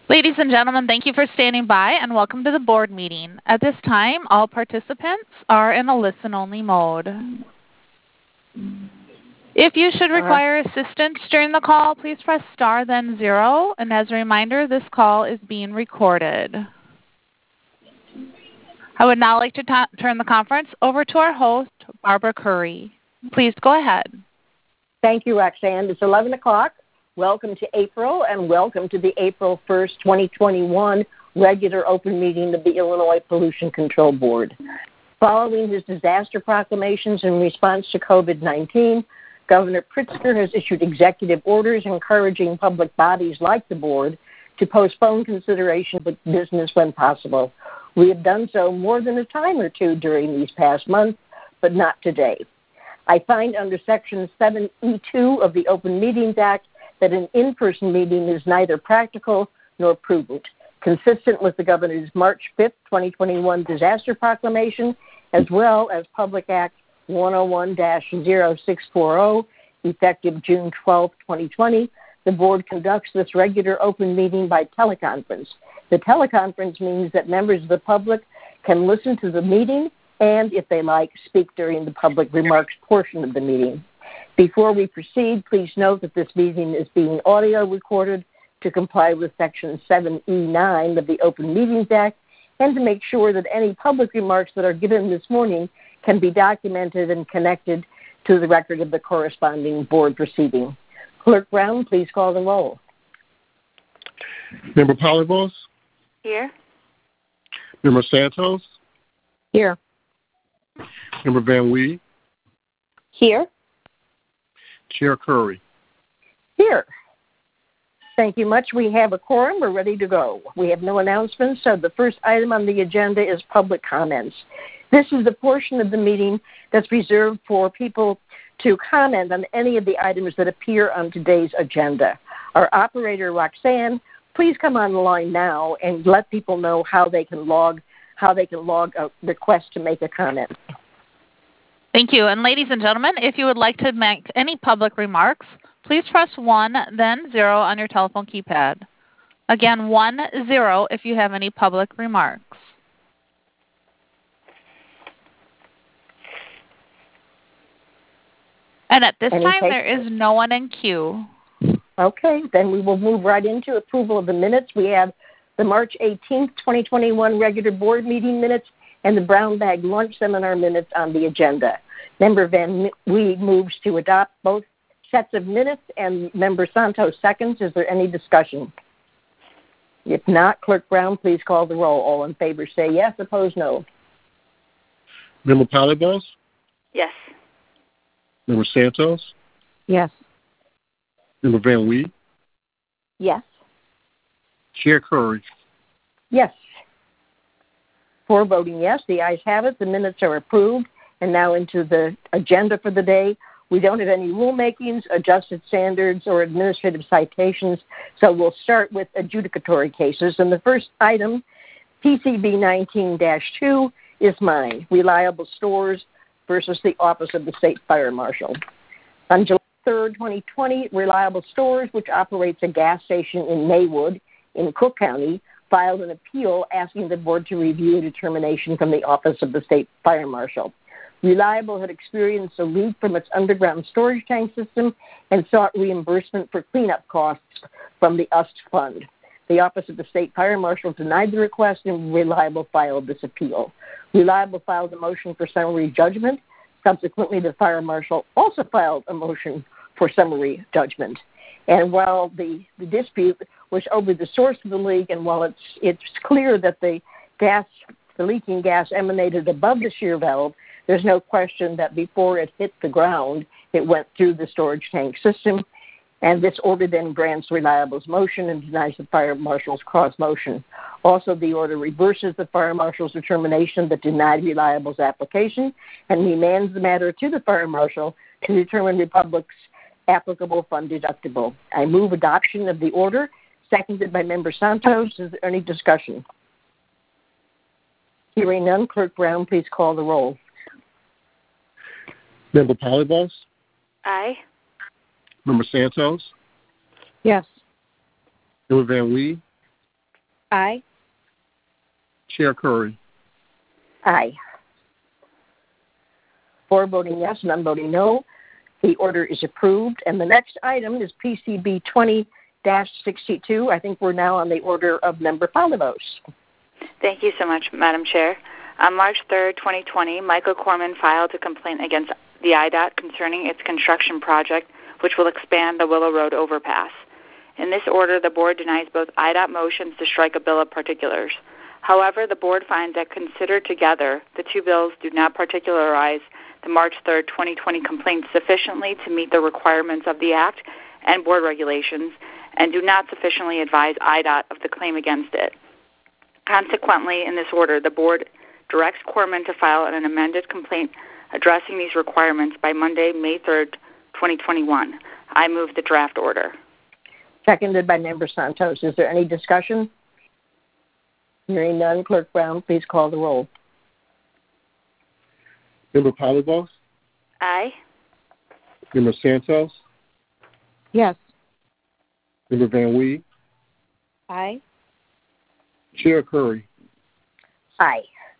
Ladies and gentlemen, thank you for standing by and welcome to the board meeting. At this time, all participants are in a listen-only mode. If you should require assistance during the call, please press star then 0. And as a reminder, this call is being recorded. I would now like to turn the conference over to our host, Barbara Curry. Please go ahead. Thank you, Roxanne. It's 11 o'clock. Welcome to April, and welcome to the April 1st, 2021 regular open meeting of the Illinois Pollution Control Board. Following his disaster proclamations in response to COVID-19, Governor Pritzker has issued executive orders encouraging public bodies like the board to postpone consideration of business when possible. We have done so more than a time or two during these past months, but not today. I find under Section 7E2 of the Open Meetings Act that an in-person meeting is neither practical nor prudent, consistent with the Governor's March 5th, 2021 disaster proclamation, as well as Public Act 101-0640, effective June 12, 2020. The board conducts this regular open meeting by teleconference. The teleconference means that members of the public can listen to the meeting and, if they like, speak during the public remarks portion of the meeting. Before we proceed, please note that this meeting is being audio recorded to comply with Section 7E9 of the Open Meetings Act and to make sure that any public remarks that are given this morning can be documented and connected to the record of the corresponding board proceeding. Clerk Brown, please call the roll. Member Polyvos? Here. Member Santos? Here. Member Van Wee? Here. Chair Curry? Here. Thank you much. We have a quorum. We're ready to go. We have no announcements, so the first item on the agenda is public comments. This is the portion of the meeting that's reserved for people to comment on any of the items that appear on today's agenda. Our operator, Roxanne, please come on the line now and let people know how they can log a request to make a comment. Thank you. And ladies and gentlemen, if you would like to make any public remarks, please press 1, then 0 on your telephone keypad. Again, 1, 0 if you have any public remarks. And at this time, there is no one in queue. Okay, then we will move right into approval of the minutes. We have the March 18th, 2021 regular board meeting minutes and the Brown Bag Lunch Seminar minutes on the agenda. Member Van Wee moves to adopt both sets of minutes, and Member Santos seconds. Is there any discussion? If not, Clerk Brown, please call the roll. All in favor say yes, opposed no. Member Polyvos? Yes. Member Santos? Yes. Member Van Wee? Yes. Chair Curry? Yes. For voting yes, the ayes have it. The minutes are approved. And now into the agenda for the day. We don't have any rulemakings, adjusted standards, or administrative citations, so we'll start with adjudicatory cases. And the first item, PCB 19-2, is mine, Reliable Stores versus the Office of the State Fire Marshal. On July 3rd, 2020, Reliable Stores, which operates a gas station in Maywood in Cook County, filed an appeal asking the board to review a determination from the Office of the State Fire Marshal. Reliable had experienced a leak from its underground storage tank system and sought reimbursement for cleanup costs from the UST fund. The Office of the State Fire Marshal denied the request, and Reliable filed this appeal. Reliable filed a motion for summary judgment. Subsequently, the Fire Marshal also filed a motion for summary judgment. And while the dispute was over the source of the leak, and while it's clear that the leaking gas emanated above the shear valve, there's no question that before it hit the ground, it went through the storage tank system, and this order then grants Reliable's motion and denies the Fire Marshal's cross motion. Also, the order reverses the Fire Marshal's determination that denied Reliable's application and remands the matter to the Fire Marshal to determine Republic's applicable fund deductible. I move adoption of the order, seconded by Member Santos. Is there any discussion? Hearing none, Clerk Brown, please call the roll. Member Polyvos? Aye. Member Santos? Yes. Member Van Wee? Aye. Chair Curry. Aye. 4 voting yes, none voting no. The order is approved. And the next item is PCB 20-62. I think we're now on the order of Member Polivos. Thank you so much, Madam Chair. On March 3rd, 2020, Michael Corman filed a complaint against the IDOT concerning its construction project, which will expand the Willow Road overpass. In this order, the Board denies both IDOT motions to strike a bill of particulars. However, the Board finds that considered together, the two bills do not particularize the March 3rd, 2020 complaint sufficiently to meet the requirements of the Act and Board regulations, and do not sufficiently advise IDOT of the claim against it. Consequently, in this order, the Board directs Corman to file an amended complaint addressing these requirements by Monday, May 3rd, 2021. I move the draft order. Seconded by Member Santos. Is there any discussion? Hearing none, Clerk Brown, please call the roll. Member Polivos. Aye. Member Santos. Yes. Member Van Wee. Aye. Chair Curry. Aye.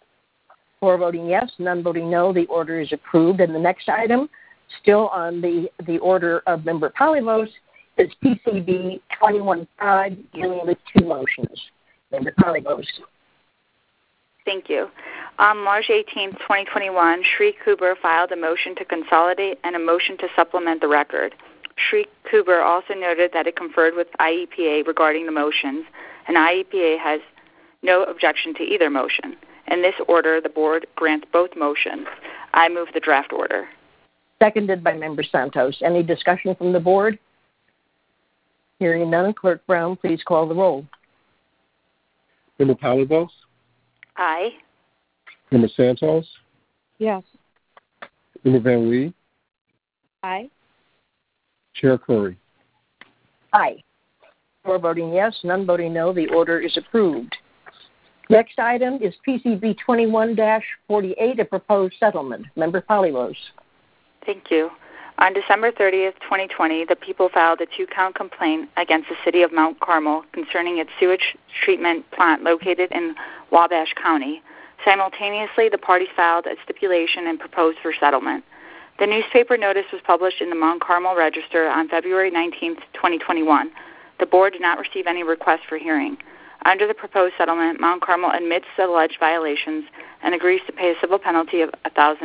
4 voting yes, none voting no. The order is approved. And the next item, still on the order of Member Polivos, is PCB 21-5, dealing with 2 motions. Member Polivos. Thank you. On March 18, 2021, Shri Kuber filed a motion to consolidate and a motion to supplement the record. Shri Kuber also noted that it conferred with IEPA regarding the motions, and IEPA has no objection to either motion. In this order, the Board grants both motions. I move the draft order. Seconded by Member Santos. Any discussion from the Board? Hearing none, Clerk Brown, please call the roll. Member Polivos. Aye. Member Santos. Yes. Member Van Wee. Aye. Chair Curry. Aye. 4 voting yes, none voting no. The order is approved. Next item is PCB 21-48, a proposed settlement. Member Polivos. Thank you. On December 30th, 2020, the people filed a 2-count complaint against the City of Mount Carmel concerning its sewage treatment plant located in Wabash County. Simultaneously, the parties filed a stipulation and proposed for settlement. The newspaper notice was published in the Mount Carmel Register on February 19th, 2021. The Board did not receive any request for hearing. Under the proposed settlement, Mount Carmel admits the alleged violations and agrees to pay a civil penalty of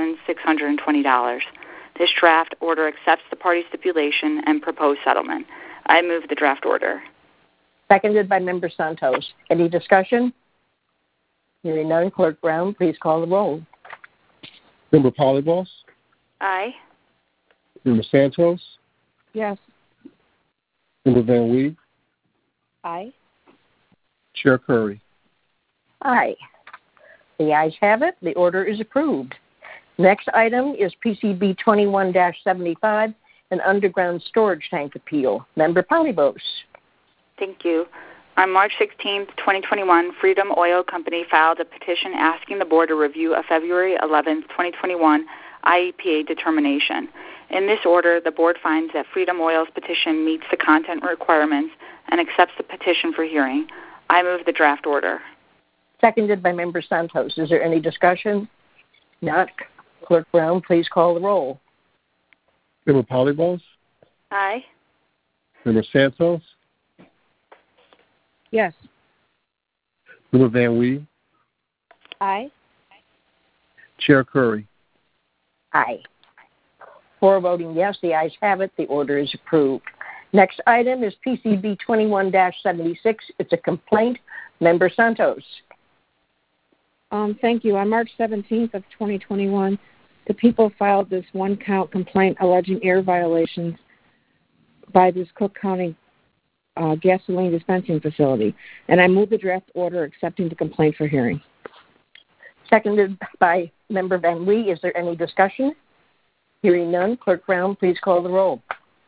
$1,620. This draft order accepts the party stipulation and proposed settlement. I move the draft order. Seconded by Member Santos. Any discussion? Hearing none, Clerk Brown, please call the roll. Member Polivos. Aye. Member Santos. Yes. Member Van Wee. Aye. Chair Curry. Aye. The ayes have it. The order is approved. Next item is PCB 21-75, an underground storage tank appeal. Member Polivos. Thank you. On March 16, 2021, Freedom Oil Company filed a petition asking the Board to review a February 11, 2021 IEPA determination. In this order, the Board finds that Freedom Oil's petition meets the content requirements and accepts the petition for hearing. I move the draft order. Seconded by Member Santos. Is there any discussion? Not. Clerk Brown, please call the roll. Member Polivos. Aye. Member Santos. Yes. Member Van Wee. Aye. Chair Curry. Aye. 4 voting yes, the ayes have it. The order is approved. Next item is PCB 21-76. It's a complaint. Member Santos. Thank you. On March 17th of 2021, the people filed this 1-count complaint alleging air violations by this Cook County gasoline dispensing facility. And I move the draft order accepting the complaint for hearing. Seconded by Member Van Wee. Is there any discussion? Hearing none, Clerk Brown, please call the roll.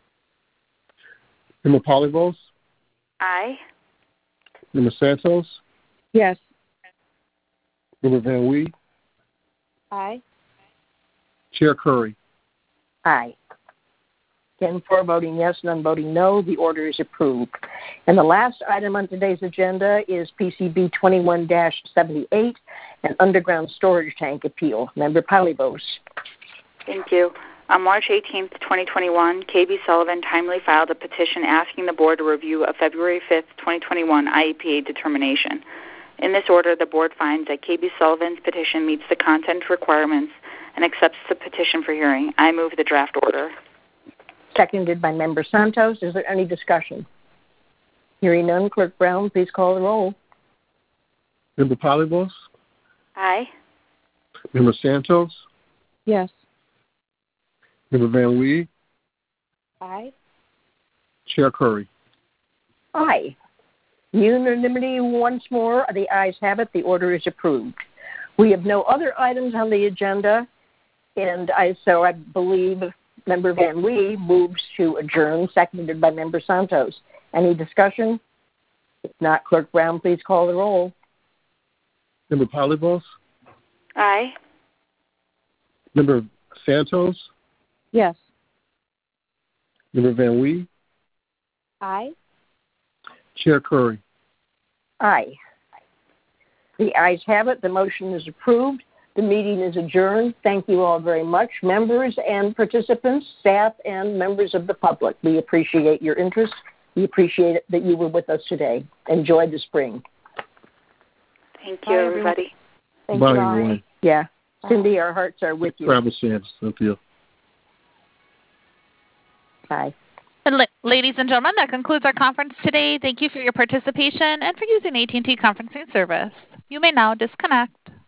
Member Polivos. Aye. Member Santos. Yes. Member Van Wee. Aye. Chair Curry. Aye. Again, 4 voting yes, none voting no. The order is approved. And the last item on today's agenda is PCB 21-78, an underground storage tank appeal. Member Polybos. Thank you. On March 18th, 2021, KB Sullivan timely filed a petition asking the board to review a February 5th, 2021 IEPA determination. In this order, the board finds that KB Sullivan's petition meets the content requirements and accepts the petition for hearing. I move the draft order. Seconded by Member Santos. Is there any discussion? Hearing none, Clerk Brown, please call the roll. Member Polybos? Aye. Member Santos? Yes. Member Van Wee? Aye. Chair Curry? Aye. Unanimity once more. The ayes have it. The order is approved. We have no other items on the agenda, and so I believe Member Van Wee moves to adjourn, seconded by Member Santos. Any discussion? If not, Clerk Brown, please call the roll. Member Polybos? Aye. Member Santos? Yes. Member Van Wee? Aye. Chair Curry? Aye. The ayes have it. The motion is approved. The meeting is adjourned. Thank you all very much, members and participants, staff, and members of the public. We appreciate your interest. We appreciate it that you were with us today. Enjoy the spring. Thank you, everybody. Thank Bye, you all. everyone. Yeah. Cindy, our hearts are with you. Travel Sands. Thank you. Bye. And ladies and gentlemen, that concludes our conference today. Thank you for your participation and for using AT&T conferencing service. You may now disconnect.